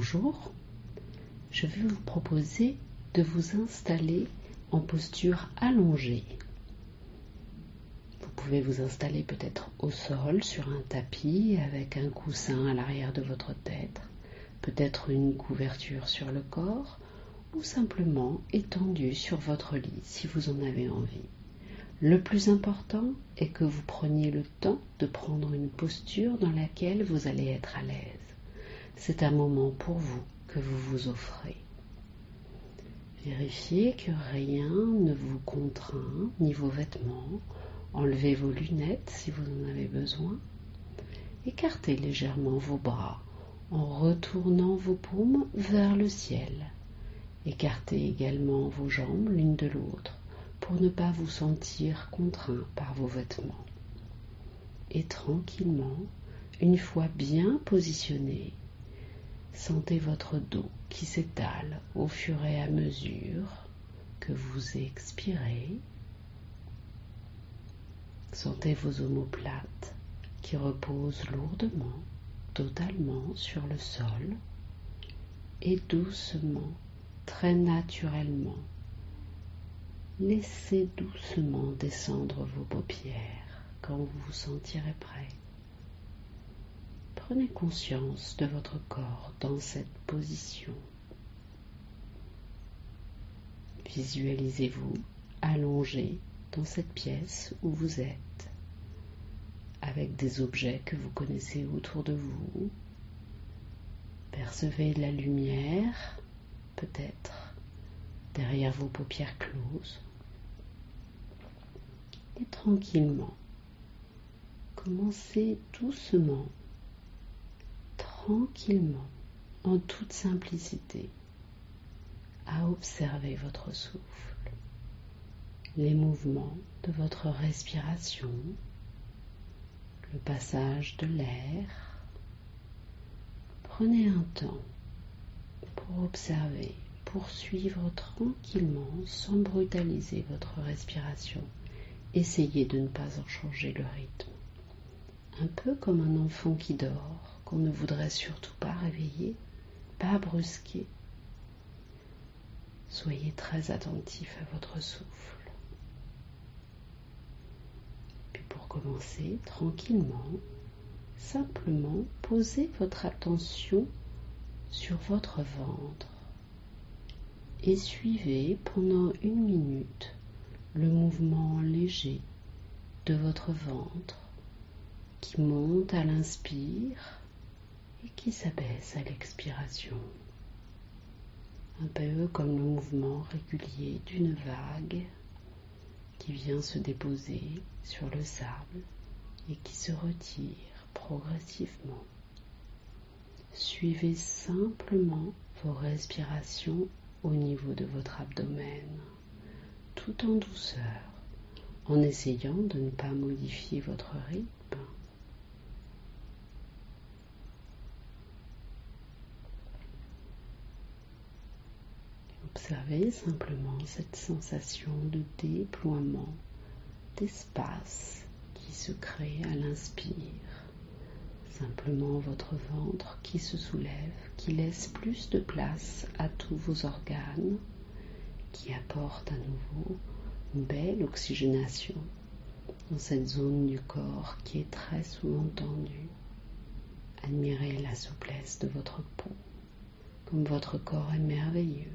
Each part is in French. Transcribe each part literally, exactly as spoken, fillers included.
Bonjour, je vais vous proposer de vous installer en posture allongée. Vous pouvez vous installer peut-être au sol sur un tapis avec un coussin à l'arrière de votre tête, peut-être une couverture sur le corps ou simplement étendu sur votre lit si vous en avez envie. Le plus important est que vous preniez le temps de prendre une posture dans laquelle vous allez être à l'aise. C'est un moment pour vous que vous vous offrez. Vérifiez que rien ne vous contraint, ni vos vêtements. Enlevez vos lunettes si vous en avez besoin. Écartez légèrement vos bras en retournant vos paumes vers le ciel. Écartez également vos jambes l'une de l'autre pour ne pas vous sentir contraint par vos vêtements. Et tranquillement, une fois bien positionné, sentez votre dos qui s'étale au fur et à mesure que vous expirez. Sentez vos omoplates qui reposent lourdement, totalement sur le sol et doucement, très naturellement, laissez doucement descendre vos paupières quand vous vous sentirez prêt. Prenez conscience de votre corps dans cette position. Visualisez-vous allongé dans cette pièce où vous êtes, avec des objets que vous connaissez autour de vous. Percevez la lumière, peut-être, derrière vos paupières closes. Et tranquillement, commencez doucement, tranquillement, en toute simplicité, à observer votre souffle, les mouvements de votre respiration, le passage de l'air. Prenez un temps pour observer, pour suivre tranquillement, sans brutaliser votre respiration. Essayez de ne pas en changer le rythme. Un peu comme un enfant qui dort, qu'on ne voudrait surtout pas réveiller, pas brusquer. Soyez très attentif à votre souffle. Puis pour commencer, tranquillement, simplement posez votre attention sur votre ventre et suivez pendant une minute le mouvement léger de votre ventre qui monte à l'inspire et qui s'abaisse à l'expiration. Un peu comme le mouvement régulier d'une vague qui vient se déposer sur le sable et qui se retire progressivement. Suivez simplement vos respirations au niveau de votre abdomen, tout en douceur, en essayant de ne pas modifier votre rythme. Observez simplement cette sensation de déploiement, d'espace qui se crée à l'inspire. Simplement votre ventre qui se soulève, qui laisse plus de place à tous vos organes, qui apporte à nouveau une belle oxygénation dans cette zone du corps qui est très souvent tendue. Admirez la souplesse de votre peau, comme votre corps est merveilleux.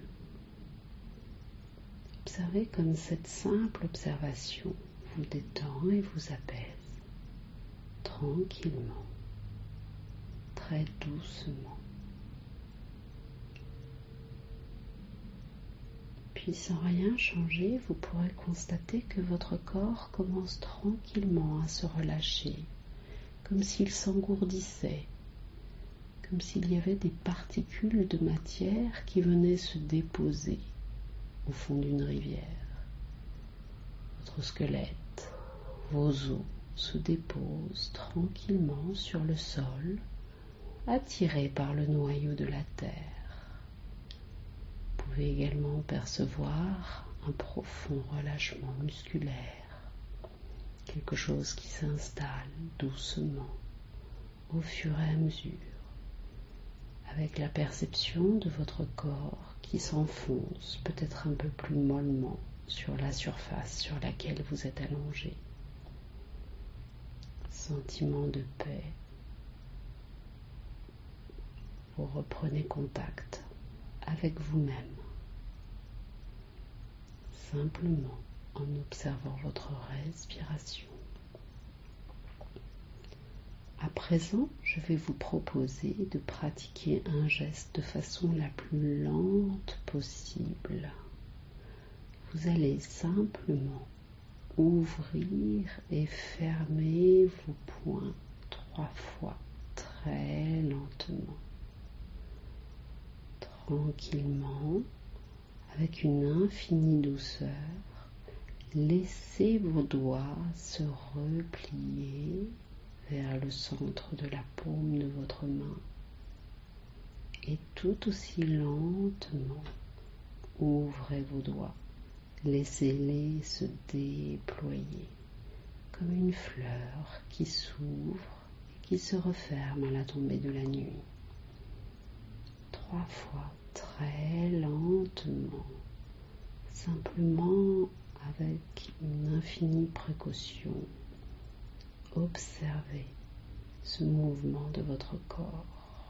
Observez comme cette simple observation vous détend et vous apaise, tranquillement, très doucement. Puis sans rien changer, vous pourrez constater que votre corps commence tranquillement à se relâcher, comme s'il s'engourdissait, comme s'il y avait des particules de matière qui venaient se déposer au fond d'une rivière. Votre squelette, vos os se déposent tranquillement sur le sol, attirés par le noyau de la terre. Vous pouvez également percevoir un profond relâchement musculaire, quelque chose qui s'installe doucement au fur et à mesure, avec la perception de votre corps qui s'enfonce peut-être un peu plus mollement sur la surface sur laquelle vous êtes allongé. Sentiment de paix. Vous reprenez contact avec vous-même, simplement en observant votre respiration. À présent, je vais vous proposer de pratiquer un geste de façon la plus lente possible. Vous allez simplement ouvrir et fermer vos poings trois fois, très lentement, tranquillement, avec une infinie douceur. Laissez vos doigts se replier vers le centre de la paume de votre main et tout aussi lentement ouvrez vos doigts, laissez-les se déployer comme une fleur qui s'ouvre et qui se referme à la tombée de la nuit. Trois fois, très lentement, simplement avec une infinie précaution. Observez ce mouvement de votre corps.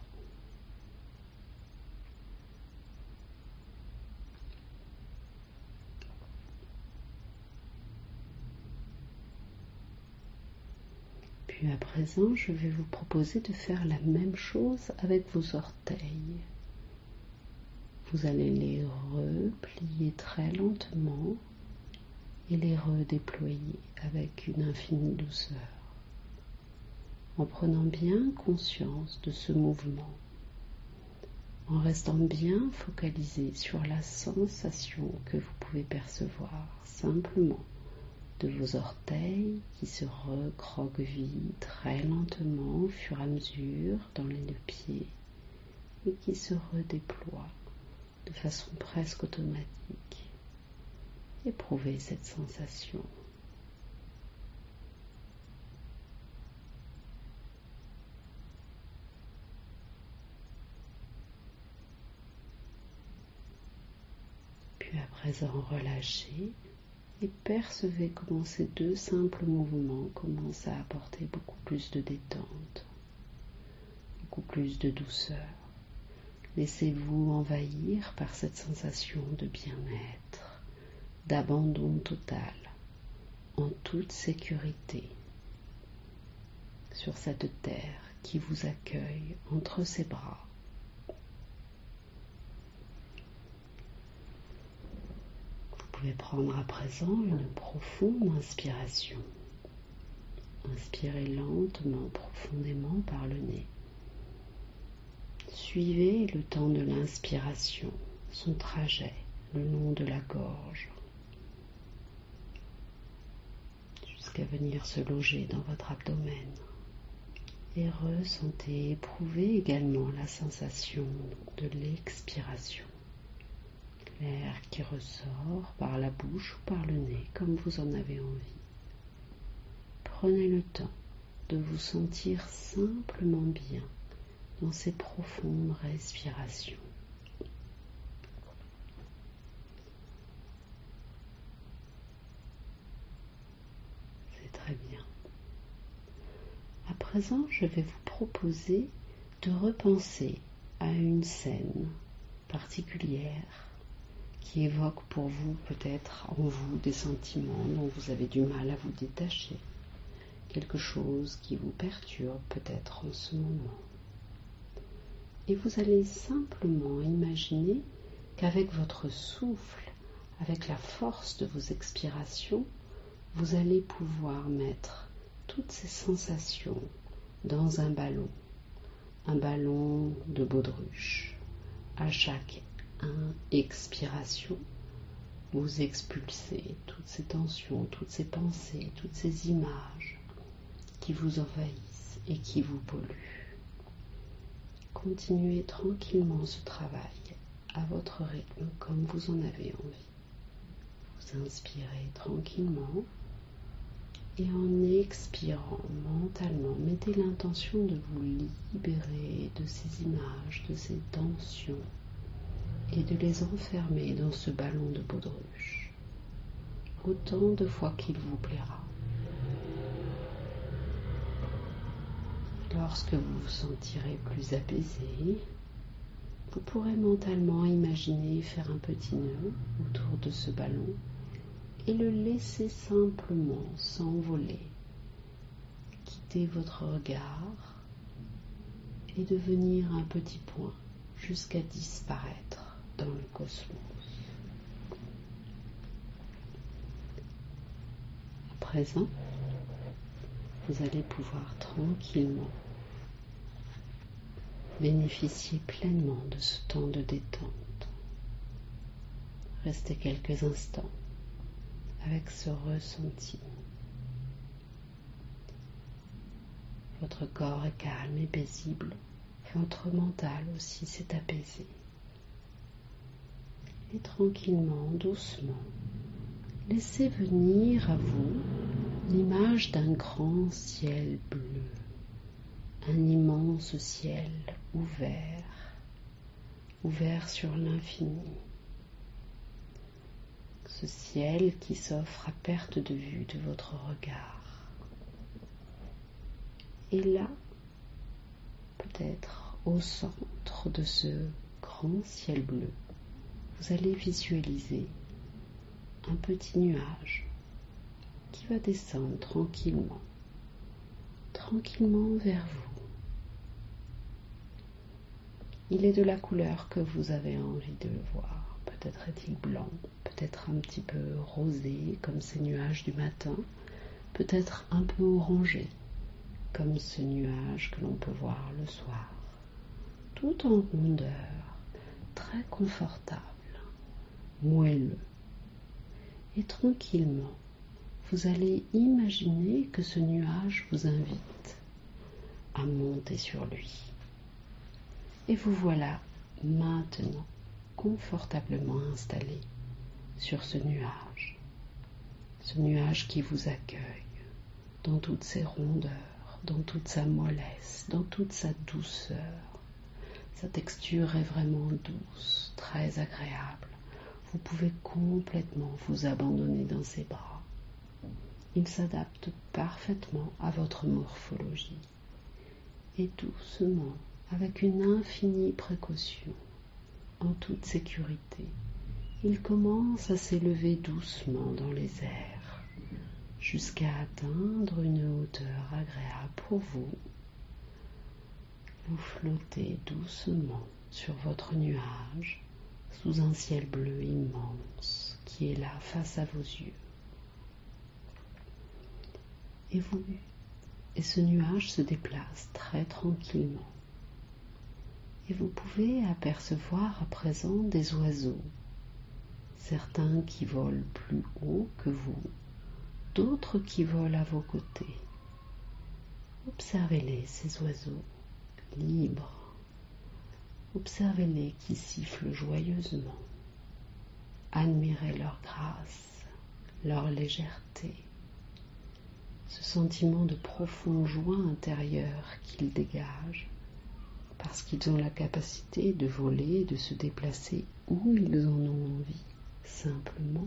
Puis à présent, je vais vous proposer de faire la même chose avec vos orteils. Vous allez les replier très lentement et les redéployer avec une infinie douceur, en prenant bien conscience de ce mouvement, en restant bien focalisé sur la sensation que vous pouvez percevoir simplement de vos orteils qui se recroquevillent très lentement au fur et à mesure dans les deux pieds et qui se redéploient de façon presque automatique. Éprouvez cette sensation. Puis à présent, relâchez et percevez comment ces deux simples mouvements commencent à apporter beaucoup plus de détente, beaucoup plus de douceur. Laissez-vous envahir par cette sensation de bien-être, d'abandon total, en toute sécurité, sur cette terre qui vous accueille entre ses bras. Vous pouvez prendre à présent une profonde inspiration. Inspirez lentement, profondément par le nez. Suivez le temps de l'inspiration, son trajet le long de la gorge, jusqu'à venir se loger dans votre abdomen. Et ressentez, éprouvez également la sensation de l'expiration. L'air qui ressort par la bouche ou par le nez, comme vous en avez envie. Prenez le temps de vous sentir simplement bien dans ces profondes respirations. C'est très bien. À présent, je vais vous proposer de repenser à une scène particulière qui évoque pour vous, peut-être en vous, des sentiments dont vous avez du mal à vous détacher. Quelque chose qui vous perturbe peut-être en ce moment. Et vous allez simplement imaginer qu'avec votre souffle, avec la force de vos expirations, vous allez pouvoir mettre toutes ces sensations dans un ballon, un ballon de baudruche. À chaque expiration, vous expulsez toutes ces tensions, toutes ces pensées, toutes ces images qui vous envahissent et qui vous polluent. Continuez tranquillement ce travail à votre rythme comme vous en avez envie. Vous inspirez tranquillement Et en expirant mentalement, mettez l'intention de vous libérer de ces images, de ces tensions et de les enfermer dans ce ballon de baudruche autant de fois qu'il vous plaira. Lorsque vous vous sentirez plus apaisé, vous pourrez mentalement imaginer faire un petit nœud autour de ce ballon et le laisser simplement s'envoler, quitter votre regard et devenir un petit point jusqu'à disparaître dans le cosmos. À présent, vous allez pouvoir tranquillement bénéficier pleinement de ce temps de détente. Restez quelques instants avec ce ressenti. Votre corps est calme et paisible, votre mental aussi s'est apaisé. Et tranquillement, doucement, laissez venir à vous l'image d'un grand ciel bleu, un immense ciel ouvert, ouvert sur l'infini. Ce ciel qui s'offre à perte de vue de votre regard. Et là, peut-être au centre de ce grand ciel bleu, vous allez visualiser un petit nuage qui va descendre tranquillement, tranquillement vers vous. Il est de la couleur que vous avez envie de le voir. Peut-être est-il blanc, peut-être un petit peu rosé comme ces nuages du matin, peut-être un peu orangé comme ce nuage que l'on peut voir le soir. Tout en rondeur, très confortable, moelleux. Et tranquillement, vous allez imaginer que ce nuage vous invite à monter sur lui. Et vous voilà maintenant confortablement installé sur ce nuage, ce nuage qui vous accueille dans toutes ses rondeurs, dans toute sa mollesse, dans toute sa douceur. Sa texture est vraiment douce, très agréable. Vous pouvez complètement vous abandonner dans ses bras. Il s'adapte parfaitement à votre morphologie. Et doucement, avec une infinie précaution, en toute sécurité, il commence à s'élever doucement dans les airs, jusqu'à atteindre une hauteur agréable pour vous. Vous flottez doucement sur votre nuage, sous un ciel bleu immense qui est là face à vos yeux. Et vous, et ce nuage se déplace très tranquillement. Et vous pouvez apercevoir à présent des oiseaux, certains qui volent plus haut que vous, d'autres qui volent à vos côtés. Observez-les, ces oiseaux, libres. Observez-les qui sifflent joyeusement. Admirez leur grâce, leur légèreté, ce sentiment de profond joie intérieure qu'ils dégagent, parce qu'ils ont la capacité de voler et de se déplacer où ils en ont envie, simplement.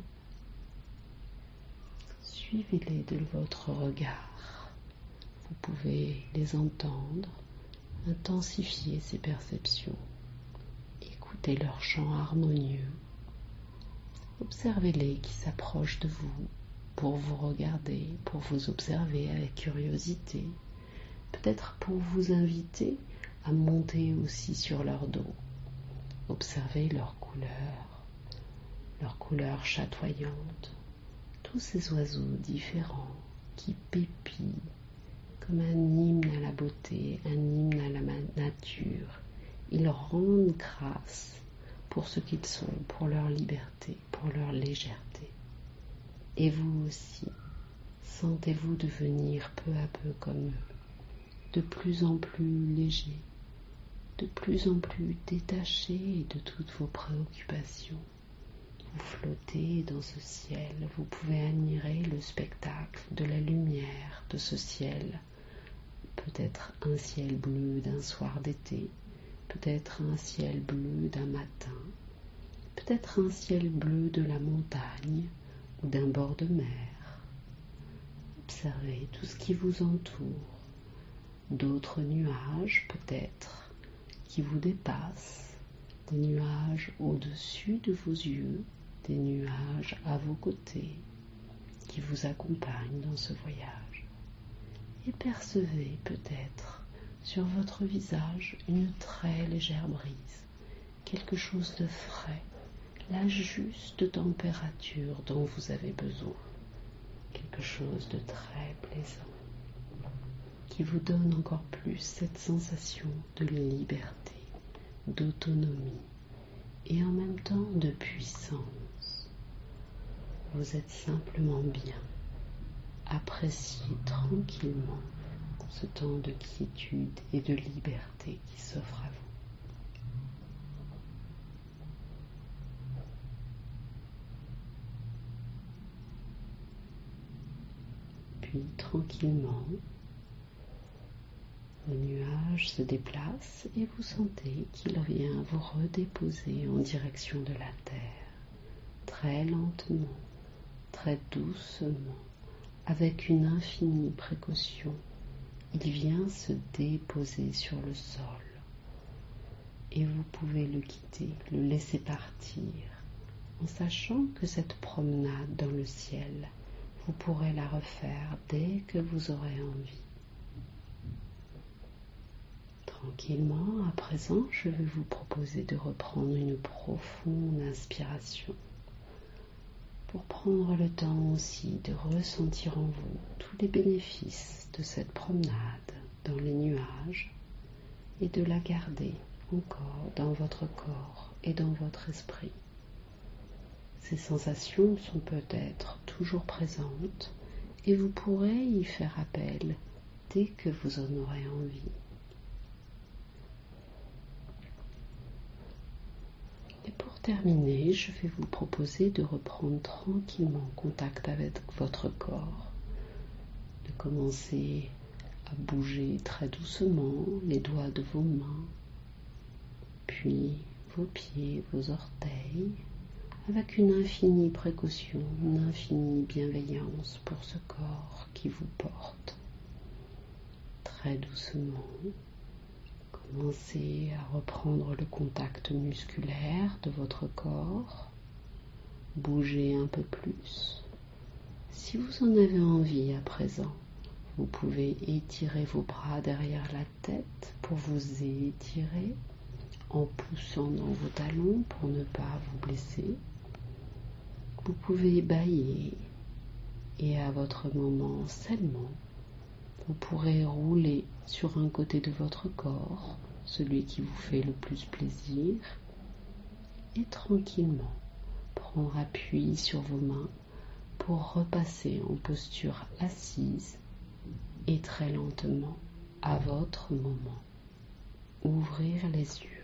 Suivez-les de votre regard. Vous pouvez les entendre, intensifier ces perceptions, écoutez leur chant harmonieux. Observez-les qui s'approchent de vous pour vous regarder, pour vous observer avec curiosité, peut-être pour vous inviter à monter aussi sur leur dos. Observez leurs couleurs, leurs couleurs chatoyantes, tous ces oiseaux différents qui pépient comme un hymne à la beauté, un hymne à la nature. Ils rendent grâce pour ce qu'ils sont, pour leur liberté, pour leur légèreté. Et vous aussi, sentez-vous devenir peu à peu comme eux, de plus en plus léger, de plus en plus détaché de toutes vos préoccupations. Vous flottez dans ce ciel, vous pouvez admirer le spectacle de la lumière de ce ciel. Peut-être un ciel bleu d'un soir d'été, peut-être un ciel bleu d'un matin, peut-être un ciel bleu de la montagne ou d'un bord de mer. Observez tout ce qui vous entoure, d'autres nuages peut-être qui vous dépassent, des nuages au-dessus de vos yeux, des nuages à vos côtés qui vous accompagnent dans ce voyage. Et percevez peut-être sur votre visage une très légère brise, quelque chose de frais, la juste température dont vous avez besoin, quelque chose de très plaisant, qui vous donne encore plus cette sensation de liberté, d'autonomie et en même temps de puissance. Vous êtes simplement bien. Appréciez tranquillement ce temps de quiétude et de liberté qui s'offre à vous. Puis tranquillement, le nuage se déplace et vous sentez qu'il vient vous redéposer en direction de la terre, très lentement, très doucement, avec une infinie précaution. Il vient se déposer sur le sol et vous pouvez le quitter, le laisser partir, en sachant que cette promenade dans le ciel, vous pourrez la refaire dès que vous aurez envie. Tranquillement, à présent, je vais vous proposer de reprendre une profonde inspiration pour prendre le temps aussi de ressentir en vous tous les bénéfices de cette promenade dans les nuages et de la garder encore dans votre corps et dans votre esprit. Ces sensations sont peut-être toujours présentes et vous pourrez y faire appel dès que vous en aurez envie. Et pour terminer, je vais vous proposer de reprendre tranquillement contact avec votre corps, de commencer à bouger très doucement les doigts de vos mains, puis vos pieds, vos orteils, avec une infinie précaution, une infinie bienveillance pour ce corps qui vous porte. Très doucement, commencez à reprendre le contact musculaire de votre corps, bougez un peu plus. Si vous en avez envie à présent, vous pouvez étirer vos bras derrière la tête pour vous étirer en poussant dans vos talons pour ne pas vous blesser. Vous pouvez bâiller et à votre moment seulement, vous pourrez rouler sur un côté de votre corps, celui qui vous fait le plus plaisir, et tranquillement prendre appui sur vos mains pour repasser en posture assise et très lentement, à votre moment, ouvrir les yeux.